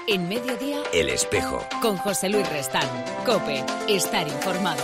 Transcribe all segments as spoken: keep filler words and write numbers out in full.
En Mediodía, El Espejo. Con José Luis Restán. COPE. Estar informado.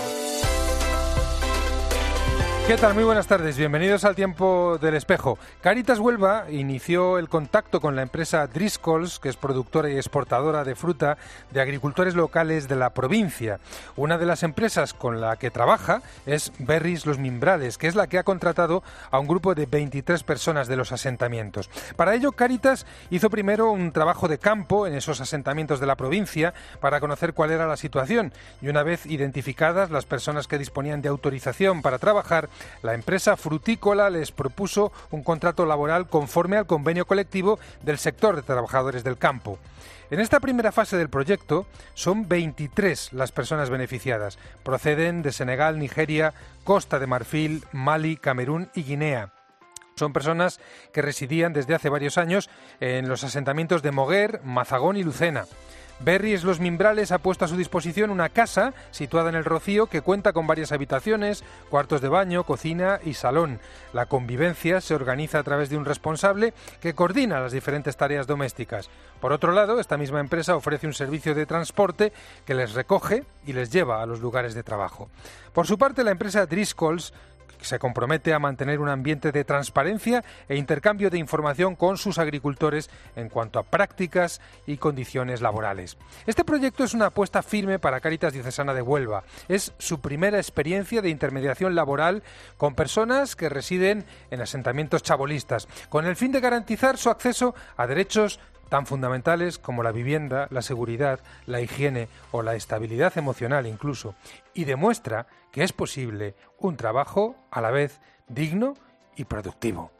¿Qué tal? Muy buenas tardes. Bienvenidos al Tiempo del Espejo. Cáritas Huelva inició el contacto con la empresa Driscolls, que es productora y exportadora de fruta de agricultores locales de la provincia. Una de las empresas con la que trabaja es Berries Los Mimbrales, que es la que ha contratado a un grupo de veintitrés personas de los asentamientos. Para ello, Cáritas hizo primero un trabajo de campo en esos asentamientos de la provincia para conocer cuál era la situación, y una vez identificadas las personas que disponían de autorización para trabajar, la empresa frutícola les propuso un contrato laboral conforme al convenio colectivo del sector de trabajadores del campo. En esta primera fase del proyecto son veintitrés las personas beneficiadas. Proceden de Senegal, Nigeria, Costa de Marfil, Mali, Camerún y Guinea. Son personas que residían desde hace varios años en los asentamientos de Moguer, Mazagón y Lucena. Berries Los Mimbrales ha puesto a su disposición una casa situada en El Rocío que cuenta con varias habitaciones, cuartos de baño, cocina y salón. La convivencia se organiza a través de un responsable que coordina las diferentes tareas domésticas. Por otro lado, esta misma empresa ofrece un servicio de transporte que les recoge y les lleva a los lugares de trabajo. Por su parte, la empresa Driscolls se compromete a mantener un ambiente de transparencia e intercambio de información con sus agricultores en cuanto a prácticas y condiciones laborales. Este proyecto es una apuesta firme para Cáritas Diocesana de Huelva. Es su primera experiencia de intermediación laboral con personas que residen en asentamientos chabolistas, con el fin de garantizar su acceso a derechos tan fundamentales como la vivienda, la seguridad, la higiene o la estabilidad emocional incluso, y demuestra que es posible un trabajo a la vez digno y productivo.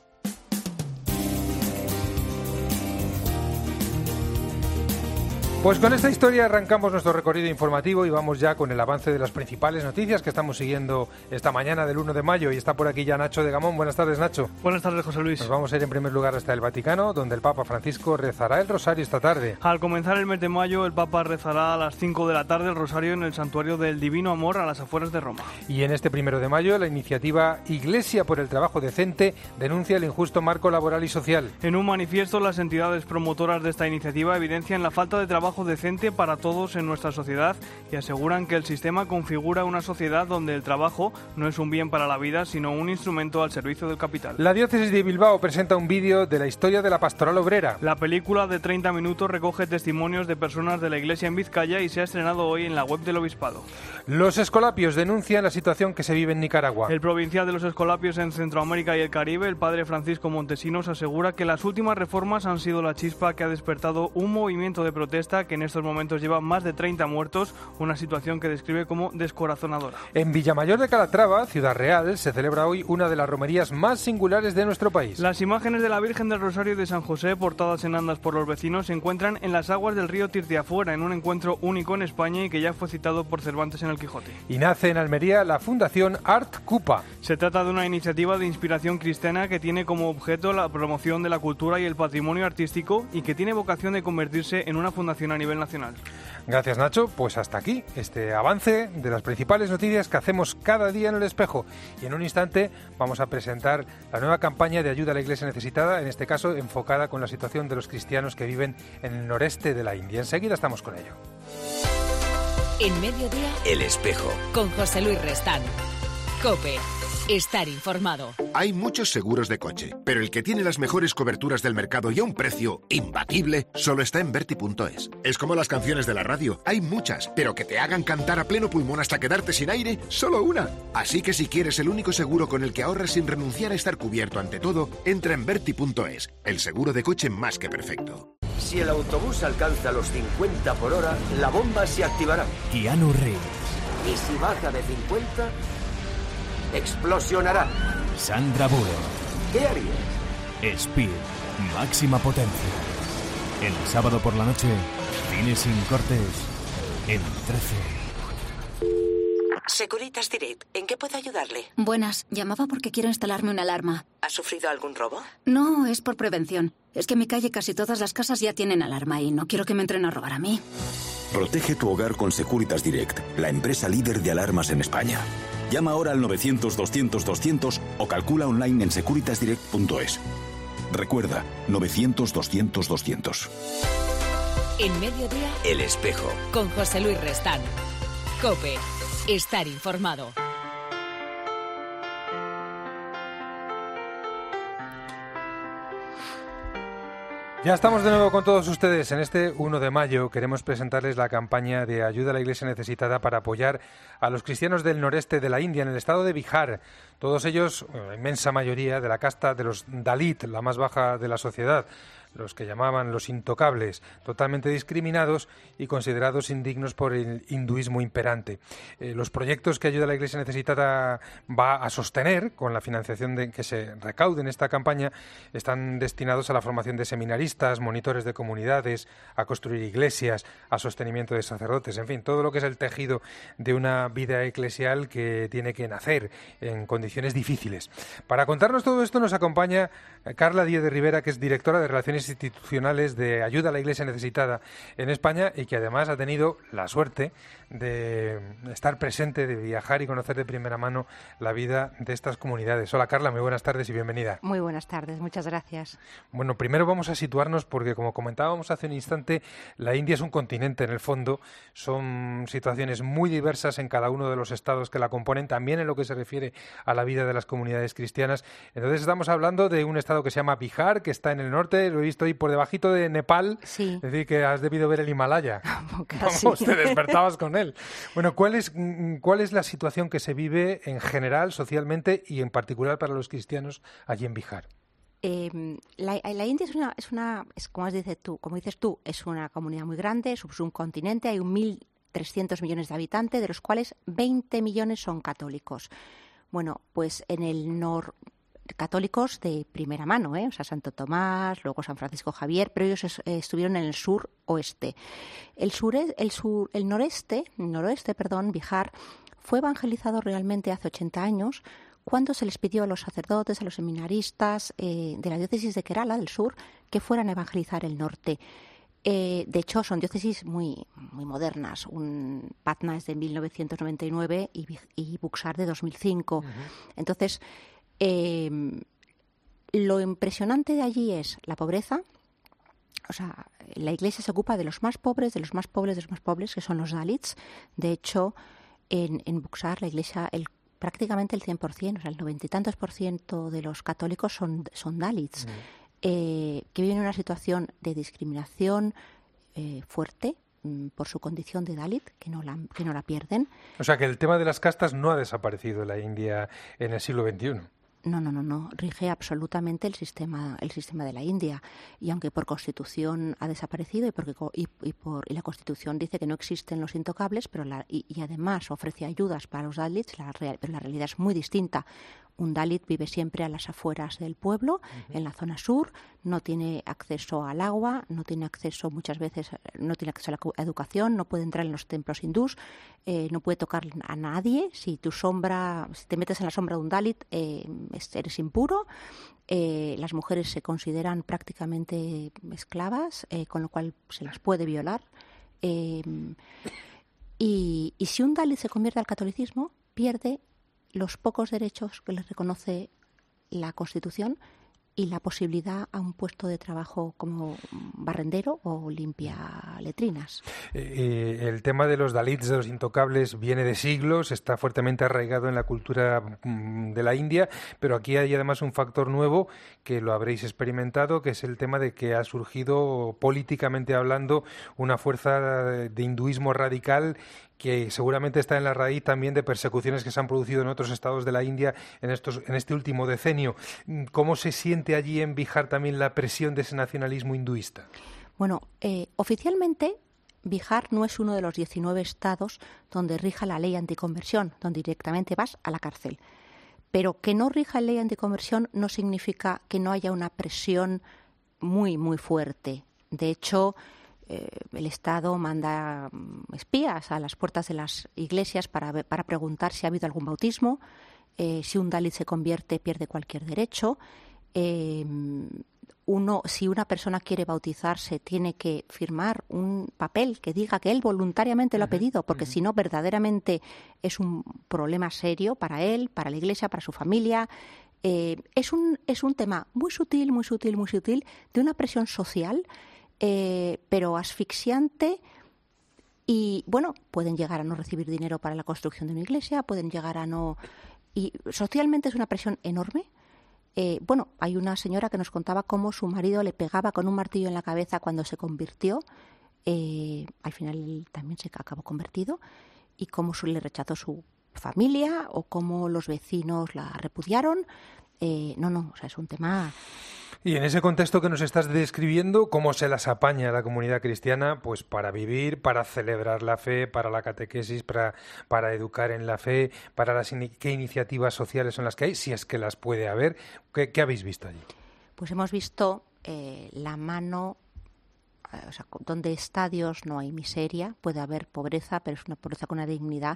Pues con esta historia arrancamos nuestro recorrido informativo y vamos ya con el avance de las principales noticias que estamos siguiendo esta mañana del uno de mayo, y está por aquí ya Nacho de Gamón. Buenas tardes, Nacho. Buenas tardes, José Luis. Nos vamos a ir en primer lugar hasta el Vaticano, donde el Papa Francisco rezará el rosario esta tarde. Al comenzar el mes de mayo, el Papa rezará a las cinco de la tarde el rosario en el Santuario del Divino Amor a las afueras de Roma. Y en este primero de mayo, la iniciativa Iglesia por el Trabajo Decente denuncia el injusto marco laboral y social. En un manifiesto, las entidades promotoras de esta iniciativa evidencian la falta de trabajo decente para todos en nuestra sociedad y aseguran que el sistema configura una sociedad donde el trabajo no es un bien para la vida, sino un instrumento al servicio del capital. La diócesis de Bilbao presenta un vídeo de la historia de la pastoral obrera. La película de treinta minutos recoge testimonios de personas de la Iglesia en Vizcaya y se ha estrenado hoy en la web del Obispado. Los escolapios denuncian la situación que se vive en Nicaragua. El provincial de los escolapios en Centroamérica y el Caribe, el padre Francisco Montesinos, asegura que las últimas reformas han sido la chispa que ha despertado un movimiento de protesta que en estos momentos lleva más de treinta muertos, una situación que describe como descorazonadora. En Villamayor de Calatrava, Ciudad Real, se celebra hoy una de las romerías más singulares de nuestro país. Las imágenes de la Virgen del Rosario de San José, portadas en andas por los vecinos, se encuentran en las aguas del río Tirtiafuera, en un encuentro único en España y que ya fue citado por Cervantes en el Quijote. Y nace en Almería la Fundación Art Cupa. Se trata de una iniciativa de inspiración cristiana que tiene como objeto la promoción de la cultura y el patrimonio artístico y que tiene vocación de convertirse en una fundación a nivel nacional. Gracias, Nacho. Pues hasta aquí este avance de las principales noticias que hacemos cada día en El Espejo. Y en un instante vamos a presentar la nueva campaña de ayuda a la Iglesia necesitada, en este caso enfocada con la situación de los cristianos que viven en el noreste de la India. Enseguida estamos con ello. En Mediodía, El Espejo. Con José Luis Restán. COPE. Estar informado. Hay muchos seguros de coche, pero el que tiene las mejores coberturas del mercado y a un precio imbatible solo está en Berti punto es. Es como las canciones de la radio, hay muchas, pero que te hagan cantar a pleno pulmón hasta quedarte sin aire, solo una. Así que si quieres el único seguro con el que ahorras sin renunciar a estar cubierto ante todo, entra en Berti punto es, el seguro de coche más que perfecto. Si el autobús alcanza los cincuenta por hora, la bomba se activará. Keanu Reeves. Y si baja de cincuenta, explosionará. Sandra Bullock. ¿Qué harías? Speed, máxima potencia. El sábado por la noche, cine sin cortes, en trece. Securitas Direct, ¿en qué puedo ayudarle? Buenas, llamaba porque quiero instalarme una alarma. ¿Ha sufrido algún robo? No, es por prevención. Es que en mi calle casi todas las casas ya tienen alarma y no quiero que me entren a robar a mí. Protege tu hogar con Securitas Direct, la empresa líder de alarmas en España. Llama ahora al novecientos doscientos doscientos o calcula online en securitas direct punto es. Recuerda, novecientos doscientos doscientos. En Mediodía, El Espejo. Con José Luis Restán. COPE. Estar informado. Ya estamos de nuevo con todos ustedes. En este uno de mayo queremos presentarles la campaña de ayuda a la Iglesia necesitada para apoyar a los cristianos del noreste de la India, en el estado de Bihar. Todos ellos, la inmensa mayoría, de la casta de los Dalit, la más baja de la sociedad, los que llamaban los intocables, totalmente discriminados y considerados indignos por el hinduismo imperante. Eh, los proyectos que Ayuda a la Iglesia Necesitada va a sostener, con la financiación de, que se recaude en esta campaña, están destinados a la formación de seminaristas, monitores de comunidades, a construir iglesias, a sostenimiento de sacerdotes, en fin, todo lo que es el tejido de una vida eclesial que tiene que nacer en condiciones difíciles. Para contarnos todo esto nos acompaña Carla Díez de Rivera, que es directora de Relaciones Institucionales de Ayuda a la Iglesia Necesitada en España y que además ha tenido la suerte de estar presente, de viajar y conocer de primera mano la vida de estas comunidades. Hola Carla, muy buenas tardes y bienvenida. Muy buenas tardes, muchas gracias. Bueno, primero vamos a situarnos porque, como comentábamos hace un instante, la India es un continente en el fondo, son situaciones muy diversas en cada uno de los estados que la componen, también en lo que se refiere a la vida de las comunidades cristianas. Entonces estamos hablando de un estado que se llama Bihar, que está en el norte, lo he visto ahí por debajito de Nepal, sí. Es decir, que has debido ver el Himalaya. Casi. Vamos, te despertabas con él. Bueno, ¿cuál es, ¿cuál es la situación que se vive en general, socialmente y en particular para los cristianos allí en Bihar? Eh, la, la India es una, es una es como dices tú, como dices tú, es una comunidad muy grande, es un continente, hay un mil trescientos millones de habitantes, de los cuales veinte millones son católicos. Bueno, pues en el nor católicos de primera mano, ¿eh? O sea, Santo Tomás, luego San Francisco Javier, pero ellos es, eh, estuvieron en el sur oeste. El sur, el sur, el noreste, noroeste, perdón, Bihar, fue evangelizado realmente hace ochenta años, cuando se les pidió a los sacerdotes, a los seminaristas eh, de la diócesis de Kerala, del sur, que fueran a evangelizar el norte. Eh, de hecho, son diócesis muy, muy modernas. Un, Patna es de mil novecientos noventa y nueve y, y Buxar de dos mil cinco. Uh-huh. Entonces, Eh, lo impresionante de allí es la pobreza. O sea, la Iglesia se ocupa de los más pobres, de los más pobres, de los más pobres, que son los Dalits. De hecho, en, en Buxar la Iglesia, el, prácticamente el cien por ciento, o sea, el noventa y tantos por ciento de los católicos son, son Dalits, mm. eh, que viven en una situación de discriminación eh, fuerte por su condición de Dalit, que no la que no la pierden. O sea, que el tema de las castas no ha desaparecido en la India en el siglo veintiuno. No, no, no, no. Rige absolutamente el sistema, el sistema de la India. Y aunque por Constitución ha desaparecido y porque y, y por y la Constitución dice que no existen los intocables, pero la, y, y además ofrece ayudas para los Dalits, la real, pero la realidad es muy distinta. Un Dalit vive siempre a las afueras del pueblo, uh-huh. en la zona sur, no tiene acceso al agua, no tiene acceso muchas veces, no tiene acceso a la educación, no puede entrar en los templos hindús, eh, no puede tocar a nadie. Si tu sombra, si te metes en la sombra de un Dalit, eh, eres impuro. Eh, las mujeres se consideran prácticamente esclavas, eh, con lo cual se las puede violar. Eh, y, y si un Dalit se convierte al catolicismo, pierde los pocos derechos que les reconoce la Constitución y la posibilidad a un puesto de trabajo como barrendero o limpia letrinas. Eh, el tema de los Dalits, de los intocables, viene de siglos, está fuertemente arraigado en la cultura de la India, pero aquí hay además un factor nuevo que lo habréis experimentado, que es el tema de que ha surgido, políticamente hablando, una fuerza de hinduismo radical que seguramente está en la raíz también de persecuciones que se han producido en otros estados de la India en estos en este último decenio. ¿Cómo se siente allí en Bihar también la presión de ese nacionalismo hinduista? Bueno, eh, oficialmente Bihar no es uno de los diecinueve estados donde rija la ley anticonversión, donde directamente vas a la cárcel. Pero que no rija la ley anticonversión no significa que no haya una presión muy, muy fuerte. De hecho, el Estado manda espías a las puertas de las iglesias para, para preguntar si ha habido algún bautismo. Eh, si un Dalit se convierte, pierde cualquier derecho. Eh, uno, si una persona quiere bautizarse, tiene que firmar un papel que diga que él voluntariamente lo ha pedido, porque uh-huh. si no, verdaderamente es un problema serio para él, para la iglesia, para su familia. Eh, es un, es un tema muy sutil, muy sutil, muy sutil, de una presión social eh, pero asfixiante. Y, bueno, pueden llegar a no recibir dinero para la construcción de una iglesia, pueden llegar a no... Y socialmente es una presión enorme. Eh, bueno, hay una señora que nos contaba cómo su marido le pegaba con un martillo en la cabeza cuando se convirtió. Eh, al final él también se acabó convertido. Y cómo le rechazó su familia o cómo los vecinos la repudiaron. Eh, no, no, o sea, es un tema... Y en ese contexto que nos estás describiendo, ¿cómo se las apaña la comunidad cristiana pues para vivir, para celebrar la fe, para la catequesis, para, para educar en la fe, para las in- qué iniciativas sociales son las que hay, si es que las puede haber? ¿Qué, qué habéis visto allí? Pues hemos visto eh, la mano, eh, o sea, donde está Dios no hay miseria, puede haber pobreza, pero es una pobreza con una dignidad.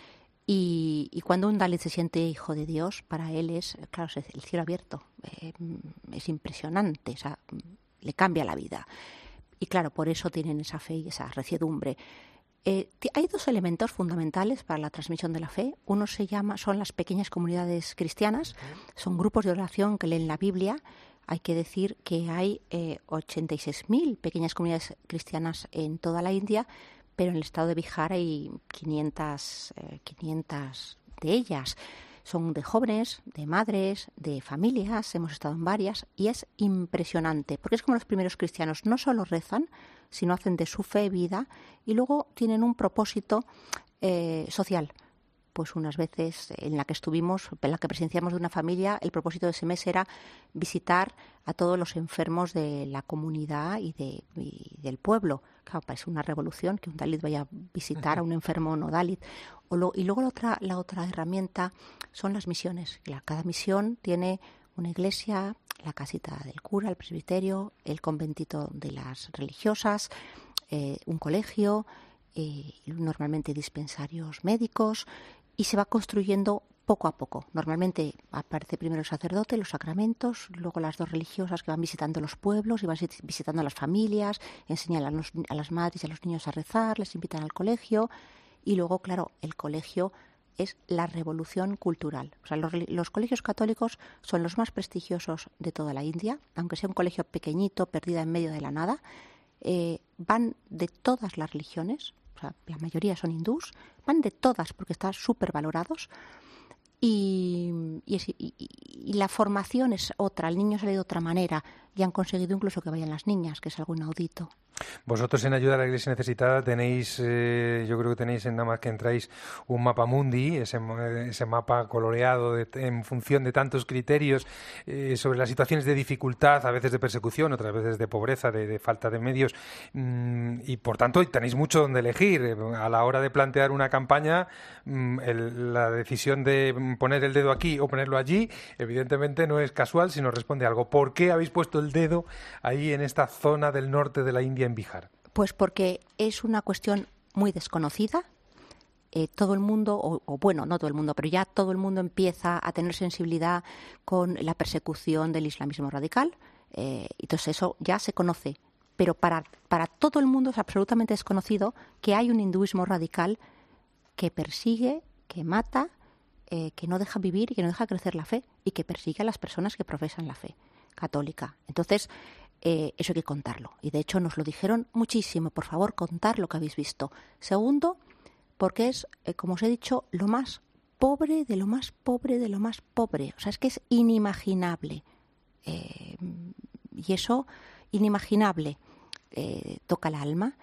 Y, y cuando un Dalit se siente hijo de Dios, para él es, claro, es el cielo abierto. Eh, es impresionante, o sea, le cambia la vida. Y claro, por eso tienen esa fe y esa reciedumbre. Eh, hay dos elementos fundamentales para la transmisión de la fe. Uno se llama, son las pequeñas comunidades cristianas, son grupos de oración que leen la Biblia. Hay que decir que hay eh, ochenta y seis mil pequeñas comunidades cristianas en toda la India, pero en el estado de Bihar hay quinientas, eh, quinientas de ellas. Son de jóvenes, de madres, de familias, hemos estado en varias, y es impresionante, porque es como los primeros cristianos, no solo rezan, sino hacen de su fe vida, y luego tienen un propósito eh, social. Pues unas veces en la que estuvimos, en la que presenciamos de una familia, el propósito de ese mes era visitar a todos los enfermos de la comunidad y, de, y del pueblo. Claro, parece una revolución que un Dalit vaya a visitar a un enfermo no Dalit. O lo, y luego la otra, la otra herramienta son las misiones. La, cada misión tiene una iglesia, la casita del cura, el presbiterio, el conventito de las religiosas, eh, un colegio, eh, normalmente dispensarios médicos, y se va construyendo poco a poco. Normalmente aparece primero el sacerdote, los sacramentos, luego las dos religiosas que van visitando los pueblos y van visitando a las familias, enseñan a, los, a las madres y a los niños a rezar, les invitan al colegio, y luego, claro, el colegio es la revolución cultural. O sea, los, los colegios católicos son los más prestigiosos de toda la India, aunque sea un colegio pequeñito, perdida en medio de la nada. Eh, van de todas las religiones, o sea, la mayoría son hindús, van de todas porque están súper valorados, y, y, es, y, y la formación es otra, el niño sale de otra manera, y han conseguido incluso que vayan las niñas, que es algo inaudito. Vosotros en Ayuda a la Iglesia Necesitada tenéis, eh, yo creo que tenéis en nada más que entráis un mapa mundi, ese, ese mapa coloreado de, en función de tantos criterios eh, sobre las situaciones de dificultad, a veces de persecución, otras veces de pobreza, de, de falta de medios, mm, y por tanto tenéis mucho donde elegir. A la hora de plantear una campaña, mm, el, la decisión de poner el dedo aquí o ponerlo allí, evidentemente no es casual, sino responde a algo. ¿Por qué habéis puesto el dedo ahí en esta zona del norte de la India, en Bihar? Pues porque es una cuestión muy desconocida. Eh, todo el mundo, o, o bueno, no todo el mundo, pero ya todo el mundo empieza a tener sensibilidad con la persecución del islamismo radical. Eh, entonces eso ya se conoce. Pero para, para todo el mundo es absolutamente desconocido que hay un hinduismo radical que persigue, que mata, eh, que no deja vivir y que no deja crecer la fe, y que persigue a las personas que profesan la fe católica. Entonces, Eh, eso hay que contarlo. Y de hecho nos lo dijeron muchísimo. Por favor, contar lo que habéis visto. Segundo, porque es, eh, como os he dicho, lo más pobre de lo más pobre de lo más pobre. O sea, es que es inimaginable. Eh, y eso, inimaginable, eh, toca el alma.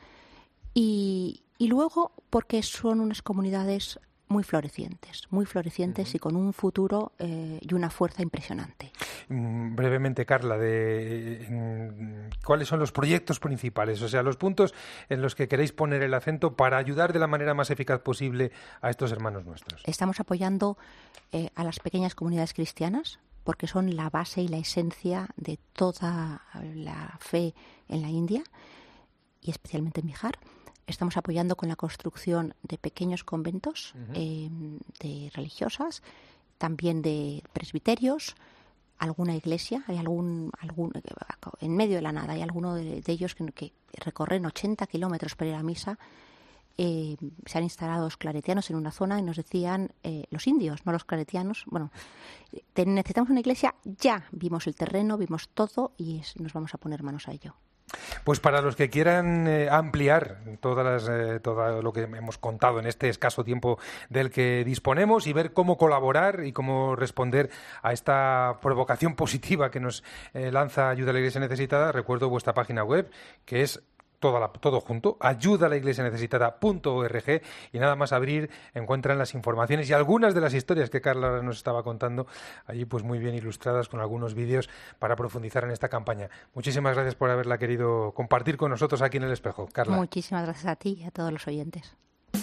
Y, y luego, porque son unas comunidades muy florecientes, muy florecientes uh-huh. y con un futuro eh, y una fuerza impresionante. Mm, brevemente, Carla, de mm, ¿cuáles son los proyectos principales? O sea, los puntos en los que queréis poner el acento para ayudar de la manera más eficaz posible a estos hermanos nuestros. Estamos apoyando eh, a las pequeñas comunidades cristianas, porque son la base y la esencia de toda la fe en la India, y especialmente en Bihar. Estamos apoyando con la construcción de pequeños conventos uh-huh. eh, de religiosas, también de presbiterios, alguna iglesia, hay algún, algún en medio de la nada, hay alguno de, de ellos que, que recorren ochenta kilómetros para ir a misa. Eh, se han instalado los claretianos en una zona y nos decían, eh, los indios, no los claretianos, bueno, te, necesitamos una iglesia ya. Vimos el terreno, vimos todo y es, nos vamos a poner manos a ello. Pues para los que quieran eh, ampliar todas las, eh, todo lo que hemos contado en este escaso tiempo del que disponemos y ver cómo colaborar y cómo responder a esta provocación positiva que nos eh, lanza Ayuda a la Iglesia Necesitada, recuerdo vuestra página web, que es Todo, la, todo junto, ayuda a la iglesia necesitada punto org, y nada más abrir encuentran las informaciones y algunas de las historias que Carla nos estaba contando allí, pues muy bien ilustradas con algunos vídeos para profundizar en esta campaña. Muchísimas gracias por haberla querido compartir con nosotros aquí en El Espejo, Carla. Muchísimas gracias a ti y a todos los oyentes.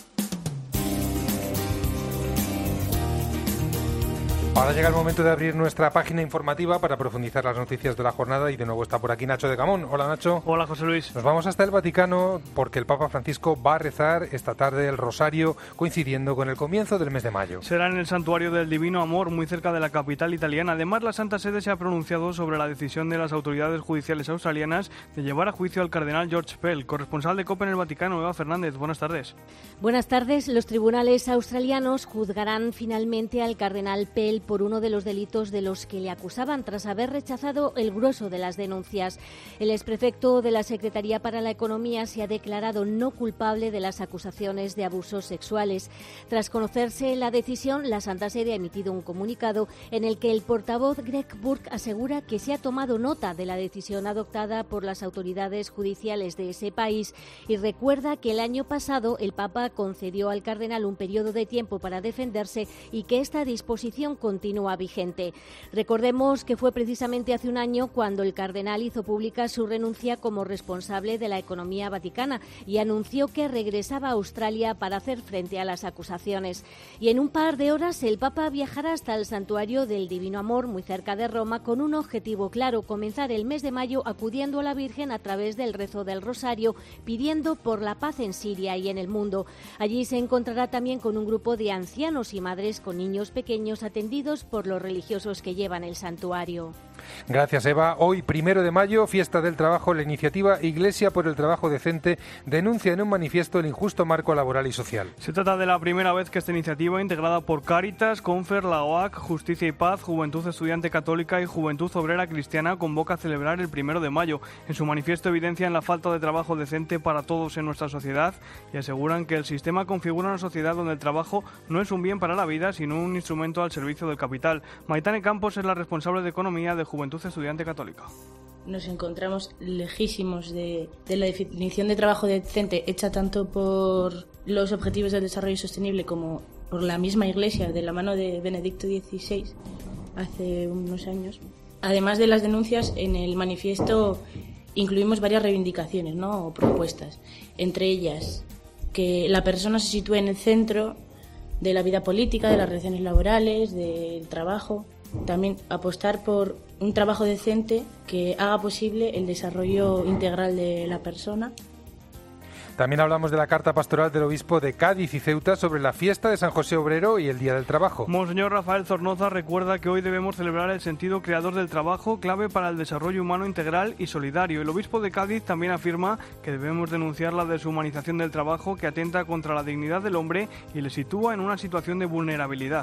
Ahora llega el momento de abrir nuestra página informativa para profundizar las noticias de la jornada y de nuevo está por aquí Nacho de Camón. Hola Nacho. Hola José Luis. Nos vamos hasta el Vaticano porque el Papa Francisco va a rezar esta tarde el rosario coincidiendo con el comienzo del mes de mayo. Será en el Santuario del Divino Amor, muy cerca de la capital italiana. Además, la Santa Sede se ha pronunciado sobre la decisión de las autoridades judiciales australianas de llevar a juicio al cardenal George Pell. Corresponsal de COPE en el Vaticano, Eva Fernández. Buenas tardes. Buenas tardes. Los tribunales australianos juzgarán finalmente al cardenal Pell por uno de los delitos de los que le acusaban tras haber rechazado el grueso de las denuncias. El exprefecto de la Secretaría para la Economía se ha declarado no culpable de las acusaciones de abusos sexuales. Tras conocerse la decisión, la Santa Sede ha emitido un comunicado en el que el portavoz Greg Burke asegura que se ha tomado nota de la decisión adoptada por las autoridades judiciales de ese país y recuerda que el año pasado el Papa concedió al cardenal un periodo de tiempo para defenderse y que esta disposición continúa vigente. Recordemos que fue precisamente hace un año cuando el cardenal hizo pública su renuncia como responsable de la economía vaticana y anunció que regresaba a Australia para hacer frente a las acusaciones. Y en un par de horas el Papa viajará hasta el Santuario del Divino Amor, muy cerca de Roma, con un objetivo claro: comenzar el mes de mayo acudiendo a la Virgen a través del rezo del Rosario, pidiendo por la paz en Siria y en el mundo. Allí se encontrará también con un grupo de ancianos y madres con niños pequeños atendidos por los religiosos que llevan el santuario. Gracias, Eva. Hoy, primero de mayo, fiesta del trabajo, la iniciativa Iglesia por el Trabajo Decente denuncia en un manifiesto el injusto marco laboral y social. Se trata de la primera vez que esta iniciativa, integrada por Cáritas, Confer, la O A C, Justicia y Paz, Juventud Estudiante Católica y Juventud Obrera Cristiana, convoca a celebrar el primero de mayo. En su manifiesto evidencian la falta de trabajo decente para todos en nuestra sociedad y aseguran que el sistema configura una sociedad donde el trabajo no es un bien para la vida, sino un instrumento al servicio del capital. Maitane Campos es la responsable de Economía de Juventud Estudiante Católica. Nos encontramos lejísimos de, de la definición de trabajo decente hecha tanto por los Objetivos del Desarrollo Sostenible como por la misma Iglesia de la mano de Benedicto dieciséis hace unos años. Además de las denuncias, en el manifiesto incluimos varias reivindicaciones, ¿no?, o propuestas, entre ellas que la persona se sitúe en el centro de la vida política, de las relaciones laborales, del trabajo. También apostar por un trabajo decente que haga posible el desarrollo integral de la persona. También hablamos de la carta pastoral del obispo de Cádiz y Ceuta sobre la fiesta de San José Obrero y el Día del Trabajo. Monseñor Rafael Zornoza recuerda que hoy debemos celebrar el sentido creador del trabajo, clave para el desarrollo humano integral y solidario. El obispo de Cádiz también afirma que debemos denunciar la deshumanización del trabajo que atenta contra la dignidad del hombre y le sitúa en una situación de vulnerabilidad.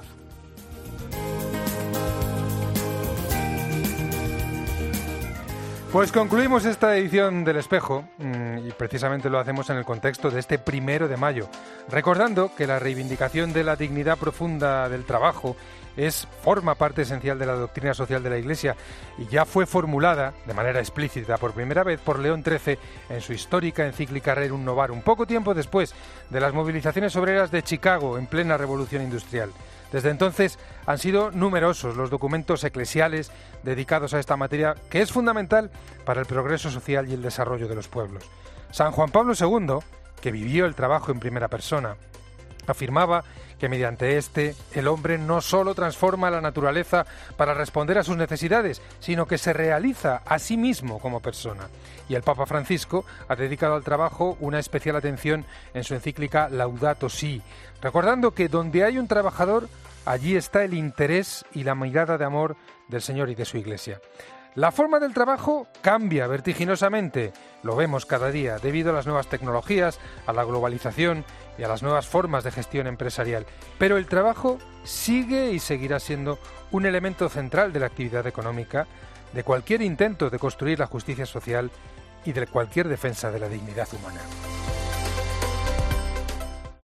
Pues concluimos esta edición del Espejo y precisamente lo hacemos en el contexto de este primero de mayo, recordando que la reivindicación de la dignidad profunda del trabajo es forma parte esencial de la doctrina social de la Iglesia y ya fue formulada de manera explícita por primera vez por León trece en su histórica encíclica Rerum Novarum, poco tiempo después de las movilizaciones obreras de Chicago en plena revolución industrial. Desde entonces han sido numerosos los documentos eclesiales dedicados a esta materia, que es fundamental para el progreso social y el desarrollo de los pueblos. San Juan Pablo segundo, que vivió el trabajo en primera persona, afirmaba que mediante este el hombre no solo transforma la naturaleza para responder a sus necesidades, sino que se realiza a sí mismo como persona. Y el Papa Francisco ha dedicado al trabajo una especial atención en su encíclica Laudato Si, recordando que donde hay un trabajador, allí está el interés y la mirada de amor del Señor y de su Iglesia. La forma del trabajo cambia vertiginosamente, lo vemos cada día, debido a las nuevas tecnologías, a la globalización y a las nuevas formas de gestión empresarial. Pero el trabajo sigue y seguirá siendo un elemento central de la actividad económica, de cualquier intento de construir la justicia social y de cualquier defensa de la dignidad humana.